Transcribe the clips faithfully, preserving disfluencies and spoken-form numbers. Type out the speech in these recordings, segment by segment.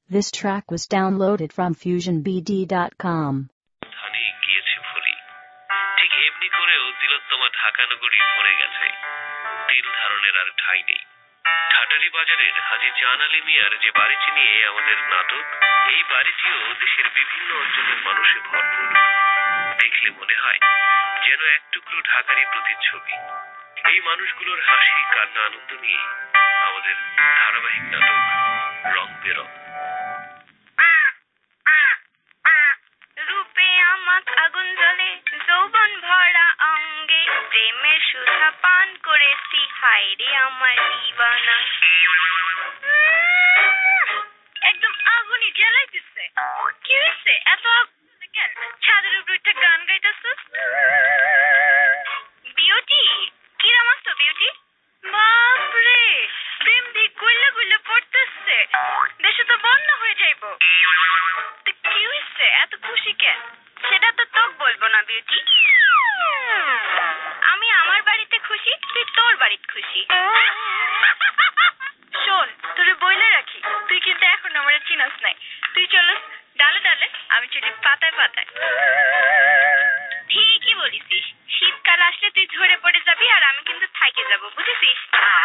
This track was downloaded from fusion b d dot com. ধানে গিয়েছে ফলি, ঠিক এমনি করেও তিলোত্তমা ঢাকা নগরী ভরে গেছে। তিল ধারণের আর ঠাঁই নেই। ঠাটারি বাজারের হাজী জান আলী মিয়ার যে বাড়িটি নিয়ে আমাদের নাটক, এই বাড়িটিও দেশের বিভিন্ন অঞ্চলের মানুষে ভরপুর। দেখলে মনে হয় যেন এক টুকরো ঢাকারই প্রতিচ্ছবি। এই মানুষগুলোর হাসি, কান্না, আনন্দ নিয়ে আমাদের ধারাবাহিক নাটক রং বেরং। রূপে আমাক আগুন জ্বলে, যৌবন ভরা অঙ্গে, প্রেমের সুধা পান করেছি, হায়রে আমার দিবানা। একদম আগুনই জ্বালাইতেছে। কি হয়েছে? এত আগুন কেন? ছাদের উপর উঠে গান গাইতেছিস? বিউটি, কিরম আছো বিউটি? বাপরে, প্রেম দিক গুল্লা গুল্লা পড়তেছে। দেশে তো বন্যা হয়ে যাইব। কি হয়েছে? এত খুশি কেন? সেটা তো তোকে বলবো না বিউটি। আমি আমার বাড়িতে খুশি, তুই তোর বাড়িতে খুশি। শোন, তোরে বইলে রাখি, তুই কিন্তু এখন আমার চিনাস নাই। তুই চলস ডালে ডালে, আমি চলি পাতায় পাতায়। ঠিকই বলিসিস, শীতকাল আসলে তুই ঝরে পড়ে যাবি আর আমি কিন্তু থাইকে যাব, বুঝেছিস?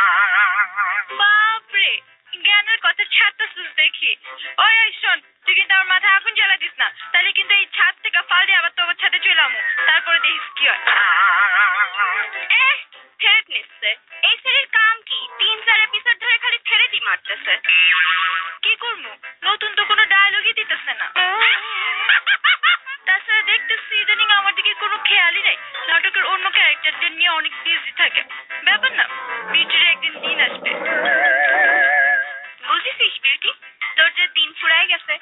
বাপরে, জ্ঞানের কথা ছাড়তেছিস দেখি। ওই ওই শোন, তুই কিন্তু আমার মাথায় আগুন জ্বালা দিস না, তাহলে কিন্তু এই ছাদ থেকে ফাল দিয়ে আবার তোর ছাদে চলে আমু। তারপরে দেখিস কি হয়। এহ, ফেরত নিচ্ছে। এই ছেলের কাম কি? তিন চার এপিসোড ধরে খালি ফেরতই মারতেছে। কি করবো, নতুন তো কোনো ডায়লগই দিতেছে না। তাছাড়া দেখতেছি ইদানিং আমার দিকে কোনো খেয়ালই নাই। নাটকের অন্য ক্যারেক্টারদের নিয়ে অনেক বিজি থাকে। ব্যাপার না, বিউটির একদিন দিন আসবে। বুঝেছিস বিউটি, তোর যে দিন ফুরাই গেছে।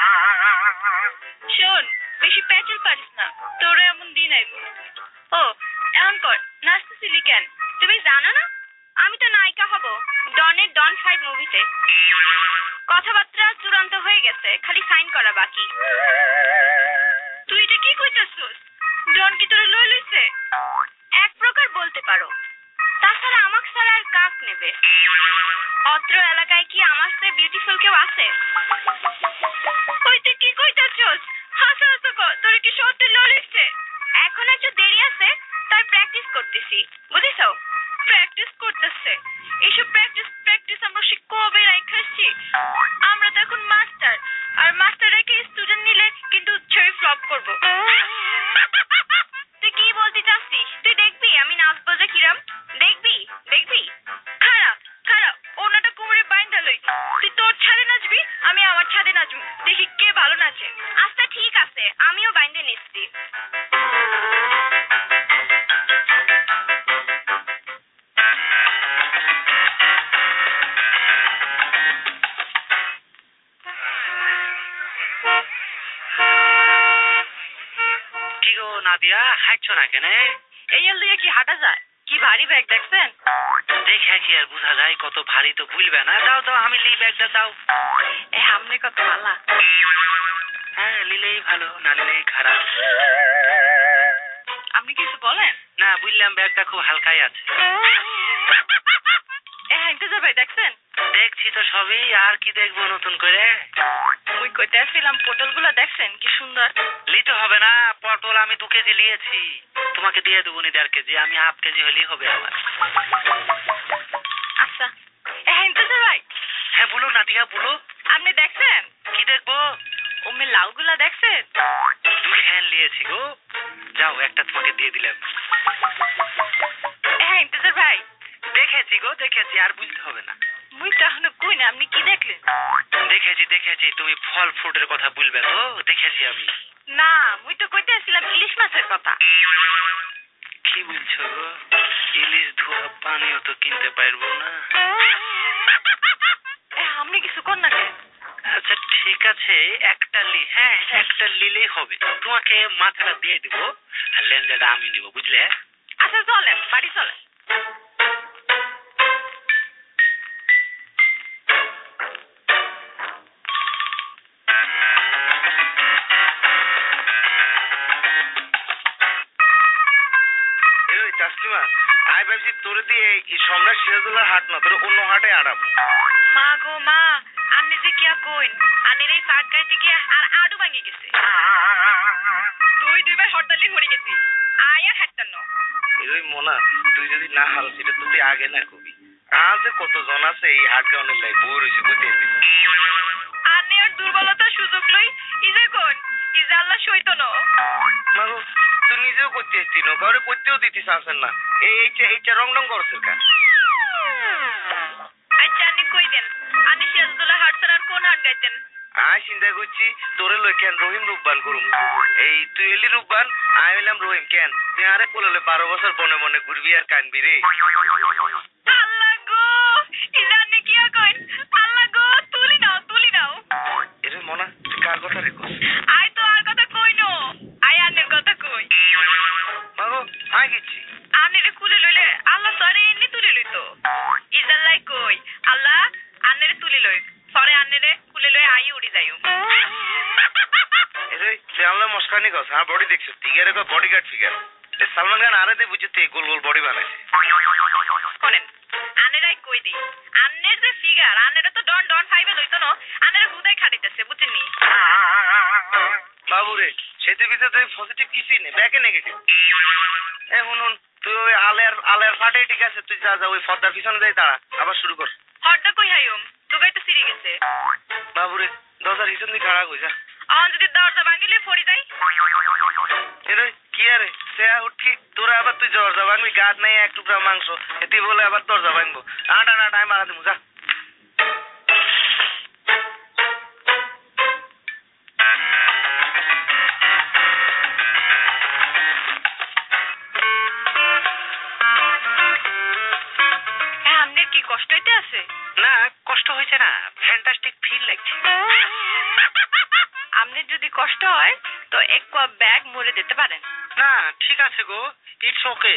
শোন, বেশি প্যাচেল পারিস না, তোরও এমন দিন আইব। ও, এমন কর, নাচতেছিলি কেন? তুমি জানো না আমি তো নায়িকা হব ডনের ডন ফাইভ মুভিতে। কথাবার্তা চূড়ান্ত হয়ে গেছে, খালি সাইন করা বাকি। তুই এটা কি কইতাছিস? ডন কি তোরে লই লইছে? এক প্রকার বলতে পারো। তাছাড়া আমাকে ছাড়া আর কাক নেবে? অত্র এলাকায় কি আমার চেয়ে বিউটিফুল কেউ আছে? ওই তুই কি কইতাছিস? হাসা হাসা কর, তোরে কি সত্যি লই লইছে? এখন একটু দেরি আছে, তাই প্র্যাকটিস করতেছি, বুঝিছো? প্র্যাকটিস করতেছে। এইসব প্র্যাকটিস প্র্যাকটিস আমরা সে কবে রাইখাচ্ছি। আমরা তো এখন মাস্টার, আর মাস্টার রেখে স্টুডেন্ট নিলে কিন্তু ছবি ফ্লপ করবো। তুই কি বলতে চাচ্ছিস? তুই দেখবি আমি নাচবো যে কিরাম? দেখবি দেখবি খারাপ খারাপ ওনাটা কোমরে বাইন্ধা লই। তুই তোর ছাদে নাচবি, আমি আমার ছাদে নাচবো, দেখি কে ভালো নাচে। আচ্ছা ঠিক আছে, আমিও বাইন্ধে নিচ্ছি। কি গো নাদিয়া, হাঁটছো না কেন? এই লিয়ে কি হাঁটা যায়? কি ভারী ব্যাগ দেখছেন? দেখে কি আর বোঝা যায় কত ভারী, তো ভুলবে না। দাও দাও, আমি লি ব্যাগটা দাও। এ সামনে কত ভালা। হ্যাঁ, লিলেই ভালো, না লিলেই খারাপ। আপনি কিছু বলেন না, বুঝলাম ব্যাগটা খুব হালকাই আছে। এ হাঁটতে ভাই দেখছেন? দেখছি তো সবই, আর কি দেখবো নতুন করে? ওই কইতে আসছিলাম, পটল গুলা দেখছেন কি সুন্দর? লিতে হবে না, পটল আমি দু কেজি নিয়েছি, তোমাকে দিয়ে দেবো নি দেড় কেজি, আমি হাফ কেজি হলেই হবে আমার। আচ্ছা, এ হাঁটতে ভাই। হ্যাঁ বলো নাদিয়া, বলো। আপনি দেখছেন? কি দেখবো? ওমে লাউ গুলা দেখছেন? দু হ্যান নিয়েছি গো, যাও একটা তোমাকে দিয়ে দিলাম। এ হাঁটতে ভাই। দেখেছি গো, দেখেছি, আর বুঝতে হবে না। মুই তো এখনো কই না, আপনি কি দেখলেন? দেখেছি দেখেছি, তুমি ফল ফ্রুটের কথা বলবে তো, দেখেছি আমি। না, মুই তো কইতে আসছিলাম ইলিশ মাছের কথা। কি বলছো গো? ইলিশ ধোয়া পানিও তো কিনতে পারবো না। আপনি কিছু কর না কেন? আচ্ছা ঠিক আছে, একটা লি, হ্যাঁ একটা লিলেই হবে। তোমাকে মাথাটা দিয়ে দিব, আর লেন্সাটা আমি দিব, বুঝলে? আচ্ছা চলেন, বাড়ি চলেন। আমি ভাবছি তোর দিয়ে সম্রাট সিরাজুল্লাহ হাট না, তোর অন্য হাটে আড়াবো। মা গো মা, আন্নে যে কিয়া কইন আনের এই ফাট গাইতে গিয়া আর আডু ভাঙি গেছে দুই দুইবার হরতালি হয়ে গেছি আয় আর হাঁটতাম না এই মোনা তুই যদি না হারস এটা তুই আগে না কবি আজ কতজন আছে এই হাট গাউনের লাই বই রয়েছে বুঝতে আন্নে আর দুর্বলতার সুযোগ লই ইজে কোন ইজে আল্লাহ সইতো না মাগো তুই নিজেও করতে আসছিস না ঘরে করতেও দিতিস আসেন না এই এইটা এইটা রং রং করছিস কেন আচ্ছা আন্নে কই দেন আন্নে সিরাজদৌল্লা হাট ছাড়া আর কোন হাট গাইতেন আয় চিন্তা করছি তোরে লই কেন রহিম রূপবান করুম এই তুই এলি রূপবান আমি হইলাম রহিম কেন তুই আরে বললে বারো বছর বনে মনে ঘুরবি আর কানবি রে আল্লাহ গো ইজে আন্নে কিয়া কইন আল্লাহ গো তুলি নাও তুলি নাও এরে মোনা তুই কার কথা রে কস আয় তো আর কথা কই নো আয় আন্নের কথা কই মাগো আয় গেছি আন্নেরে কুলে লইলে আল্লাহ সরে এমনি তুলে লইতো ইজাল্লাই কই আল্লাহ আন্নেরে তুলি লই সরে আন্নেরে কুলে লই আই উড়ি যাইও এরে শ্যামলা মস্কানি কস হ্যাঁ বডি দেখছো টিগারে কো বডিগার্ড ফিগার এ সালমান খান আরে দে বুঝতে গোল গোল বডি বানাইছে কোনেন আন্নেরাই কই দি আন্নের যে ফিগার আন্নেরে তো ডন ডন ফাইভে লইতো না আন্নেরে হুদাই খাটাইতেছে বুঝিনি বাবু রে সেতে ভিতরে তুই পজিটিভ কিছুই নেই ব্যাকে নেগেটিভ এ শুনুন তুই ওই আলের আলের ফাটে ঠিক আছে তুই যা যা ওই ফর্দার পিছনে যাই দাঁড়া আবার শুরু কর হরদা কই হাইম দুগাই তো সিরি গেছে বাবু রে দরজার হিসেব নিয়ে খাড়া কই যা অন যদি দরজা ভাঙিলে ফড়ি যাই এরে কি আরে সে উঠি তোরা আবার তুই দরজা ভাঙবি গাছ নাই এক টুকরা মাংস এটি বলে আবার দরজা ভাঙবো আটা না টাইম বাড়া দিমু যা আমনের কি কষ্ট হইতে আছে না কষ্ট হয়েছে না ফ্যান্টাস্টিক ফিল লাগছে আমনের যদি কষ্ট হয় তো এক কোয়া ব্যাগ মরে দিতে পারেন না ঠিক আছে গো ইটস ওকে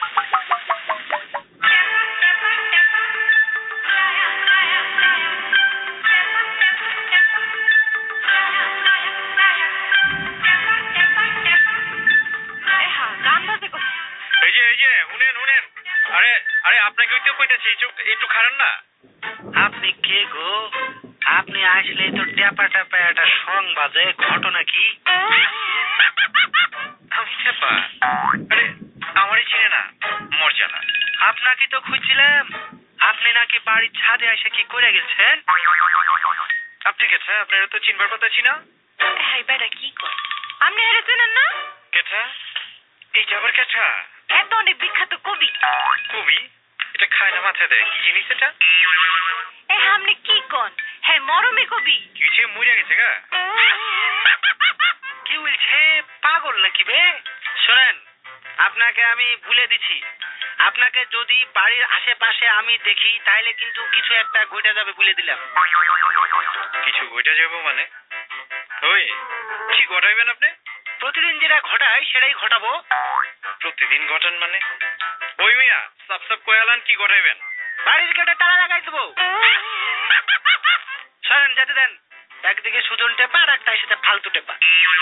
গান বাজে কষ্ট এই যে এই যে শুনেন শুনেন আরে আরে আপনাকে ওইটাও কইতাছি একটু একটু খারান না আপনি কে গো আপনি আসলে তো ট্যাপা ট্যাপা একটা সং বাজে ঘটনা কি আমি চেপা আরে আমারই চিনে না মর্যাদা আপনাকে তো খুঁজছিলাম আপনি নাকি বাড়ির ছাদে এসে কি করে গেছেন আপনি কেছা আপনারা তো চিনবার কথা চিনা হ্যাঁ বেটা কি কর আপনি হেরে চেনেন না কেছা এই যাবার কেছা এত অনেক বিখ্যাত কবি কবি এটা খায় না মাথায় দেয় কি জিনিস এটা এ আপনি কি কন হ্যাঁ মরমে কবি কি হয়েছে মরে গেছে গা কি বলছে পাগল নাকি বে শোনেন আপনাকে আমি বলে দিচ্ছি আপনাকে যদি বাড়ির আশেপাশে আমি দেখি তাহলে কিন্তু কিছু একটা ঘটে যাবে বলে দিলাম কিছু ঘটে যাবো মানে ওই কি ঘটাইবেন আপনি প্রতিদিন যেটা ঘটাই সেটাই ঘটাবো প্রতিদিন ঘটান মানে ওই মিয়া সাপ সাপ কয়ালান কি ঘটাইবেন বাড়ির গেটে তালা লাগাই দেবো শোনেন যেতে দেন একদিকে সুজন টেপা আর একটা সাথে ফালতু টেপা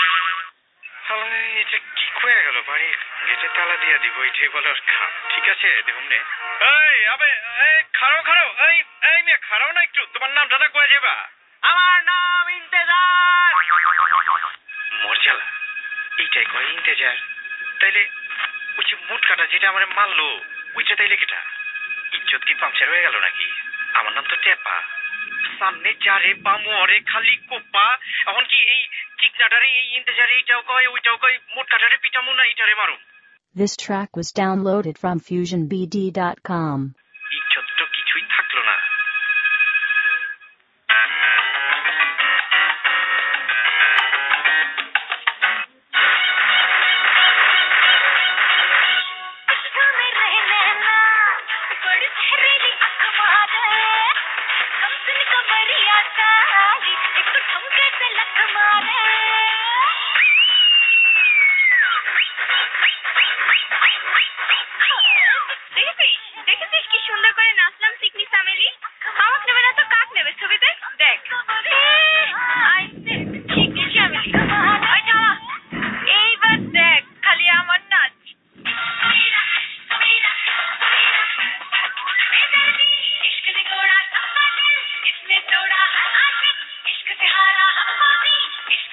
এটা কি কয়ে গেল বাড়ির গেটে তালা দিয়া দিব এটাই বলে ঠিক আছে দেখুন নে এই আবে এই খাড়ো খাড়ো এই এই মিয়া খাড়াও না একটু তোমার নাম দাদা কয়ে যাবা আমার নাম ইন্তেজার মর্যাদা এইটাই কয় ইন্তেজার তাইলে ওই যে মুট কাটা যেটা আমার মারলো ওইটা তাইলে কেটা ইজ্জত কি পাংচার হয়ে গেল নাকি আমার নাম তো টেপা সামনে চারে পামু অরে খালি কোপা এখন কি এই চিকনাটারে এই ইন্তেজারে এইটাও কয় ওইটাও কয় মুট কাটারে পিটামু না এইটারে মারু This track was downloaded from fusion b d dot com. ইজ্জত তো কিছুই থাকলো না দেখেছিস দেখেছিস কি সুন্দর করে নাচলাম পিকনিক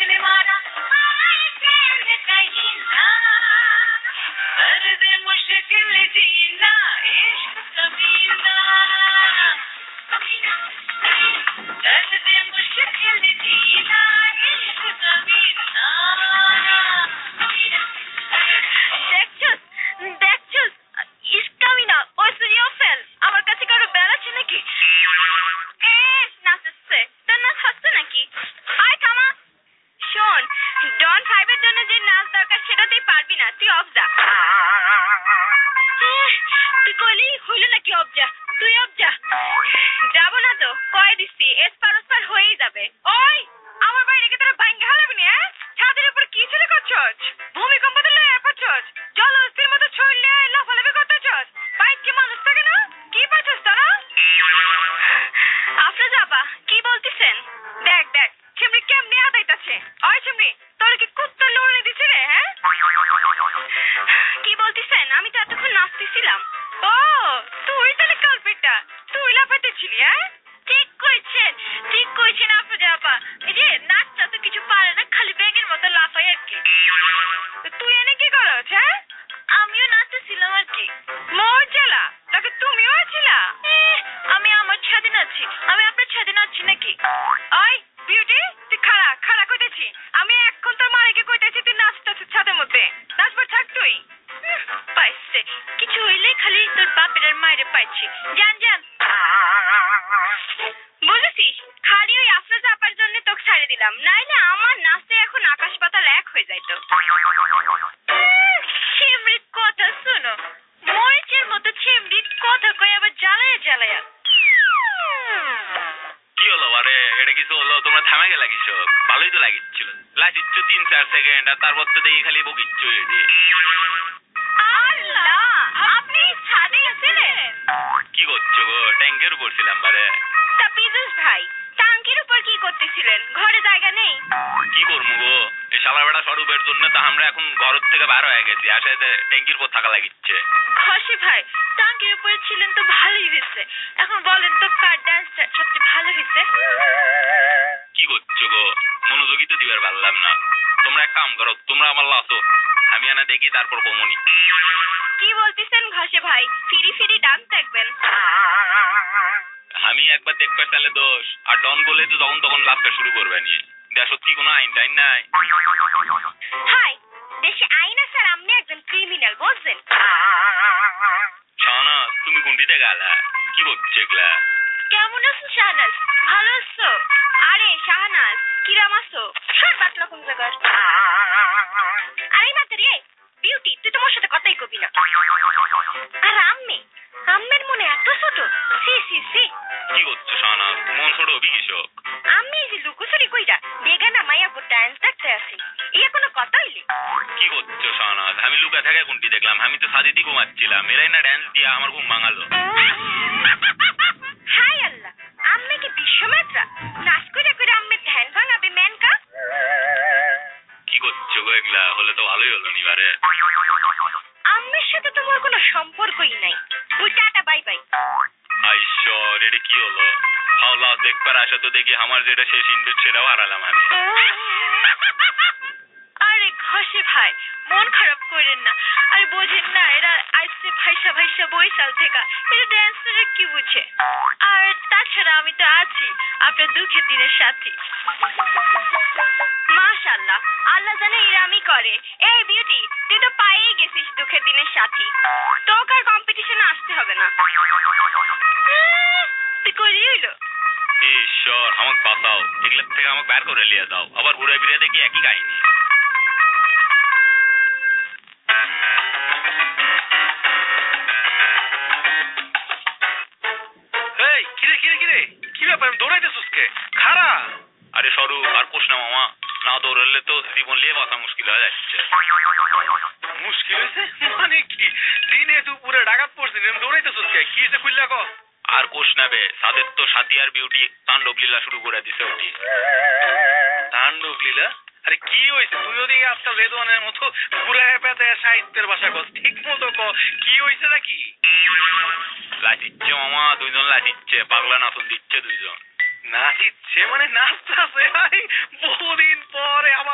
বহুদিন পরে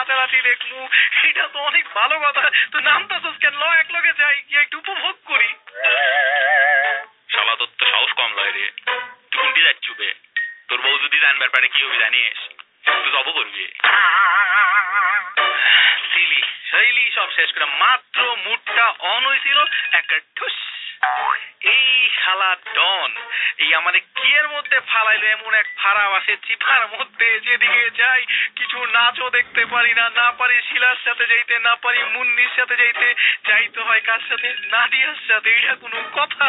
রাতারাতি দেখমু, এটা তো অনেক ভালো কথা। তো নামতাছস কেন? ল এক লগে যাই, গিয়ে একটু উপভোগ করি। শালা তোর তো সাহস কম লয় রে, তুই কোনটি যাচ্ছু বে? তোর বউ যদি জানবার পারে কি হবি জানিস? তুই জব করবি। সিলি শৈলি সব শেষ করে মাত্র মুডটা অন হয়েছিল, একটা ঠুস, এই শালা ডন এই আমাদের কিয়ের মধ্যে ফালাইলো এমন এক ফাড়া আসে চিপার মধ্যে, যেদিকে যাই কিছু নাচও দেখতে পারি না, না পারি শিলার সাথে যাইতে, না পারি মুন্নির সাথে যাইতে, যাইতে হয় কার সাথে? নাদিয়ার সাথে। এটা কোনো কথা?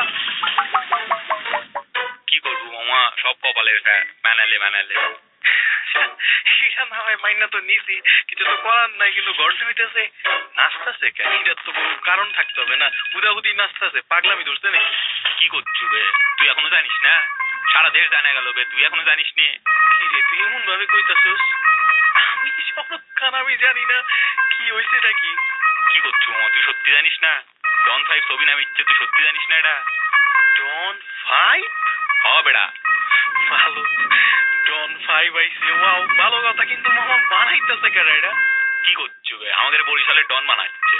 কি করবো মামা, সব কপালের বানালে বানালে। এটা না হয় মাইনা তো নিছি, কিছু তো করার নাই, কিন্তু ঘটনা হইতেছে নাচতেছে কেন? এটার তো কোনো কারণ থাকতে হবে না? বুধাবুধি নাচতেছে, পাগলামি ধরছে নাকি? কি করছু বে? তুই এখনো জানিস না? সারা দেশ জানা গেল বে, তুই এখনো জানিস নি? কি রে তুই এমন ভাবে কইতাছস? আমি সব খান আমি জানি না কি হয়েছে নাকি? কি করছু মামা, তুই সত্যি জানিস না? ডন ফাইভ ছবি নাম ইচ্ছে, তুই সত্যি জানিস না এটা? ডন ফাইভ? হ বেড়া, ভালো ডন ফাইভ আইছে, ওয়াও ভালো কথা, কিন্তু মামা বানাইতেছে কেন এটা? কি করছু বে? আমাদের বরিশালের ডন বানাচ্ছে।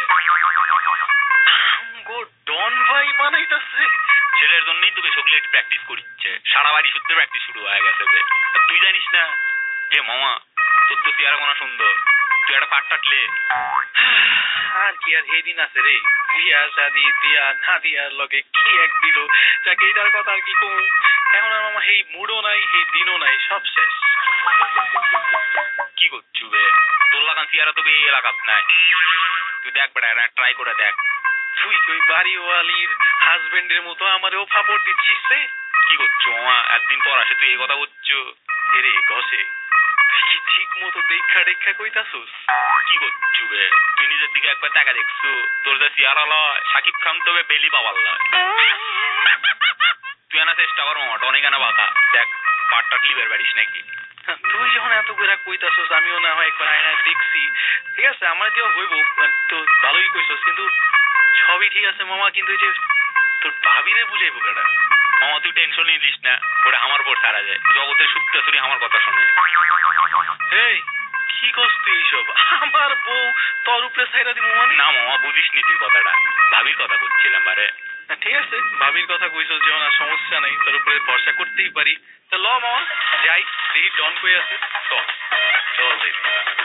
গো ডন ভাই বানাইতেছে? ছেলের জন্যই তোকে চকলেট প্র্যাকটিস করিচ্ছে, সারা বাড়ি সূত্রে প্র্যাকটিস শুরু হয়ে গেছে বে। তুই জানিস না? এ মামা তোর তো চেহারা কোনা সুন্দর, তুই একটা পাট টাটলে। আর কি আর সেদিন আছে রে, বিয়া শাদি দিয়া না দিয়ার লগে কি এক দিল, যাকে এটার কথা আর কি কম। এখন আর মামা সেই মুডও নাই, সেই দিনও নাই, সব শেষ। কি করছু বে? তোর লাগান চেহারা তো বে এই এলাকাত নাই, তুই দেখ বেড়া, ট্রাই করে দেখ। তুই ওই বাড়িওয়ালির হাজবেন্ডের মতো আমারও ফাপড় দিচ্ছিস রে? কি করছো মামা, একদিন পর আসে তুই এই কথা করছো? এরে কষে তুই কি ঠিক মতো দেখা দেখা কইতাছস? কি করছু বে? তুই নিজের দিকে একবার টাকা দেখছু? তোর যে চেহারা লয় সাকিব খান তবে বেলি পাওয়ার লয়। তুই আনা চেষ্টা কর মামা, টনে কেনা বাঁকা দেখ, পাটটা ক্লিপের বাড়িস নাকি? তুই যখন এত করে কইতাছস, আমিও না হয় একবার আয়নায় দেখছি, ঠিক আছে আমার দিয়েও হইব, তো ভালোই কইছস, কিন্তু সবই ঠিক আছে মামা, কিন্তু যে তোর ভাবিরে বুঝাইবো কেডা? মামা তুই টেনশন নিস না, ওটা আমার উপর ছাড়া যায়, জগতের সূত্রাসুরি আমার কথা শোনে। এই কি করছ তুই এইসব? আমার বউ তোর উপরে ছাইরা দিব মানে? না মামা বুঝিস নি তুই কথাটা, ভাবির কথা বলছিলাম। বারে ঠিক আছে, ভাবির কথা কইছস যেমন, আর সমস্যা নাই, তোর উপরে ভরসা করতেই পারি। তো ল মামা যাই, দেখি ডন কই আছে। চল চল দেখি।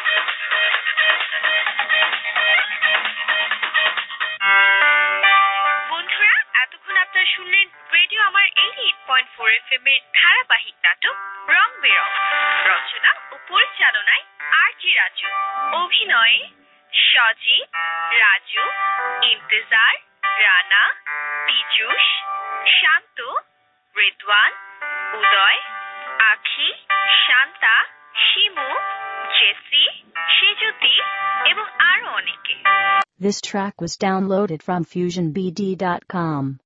বন্ধুরা এতক্ষণ আপনারা শুনলেন রেডিও আমার eighty eight point four F M এর ধারাবাহিক নাটক রং বেরং। রচনা ও পরিচালনায় আর জি রাজু, অভিনয়ে সজীব, রাজু, ইন্তেজার, রানা, পীযূষ, শান্ত, রেদওয়ান, উদয়, আখি, শান্তা, শিমু, জেসি, সেজুতি এবং আরো অনেকে। This track was downloaded from fusion b d dot com.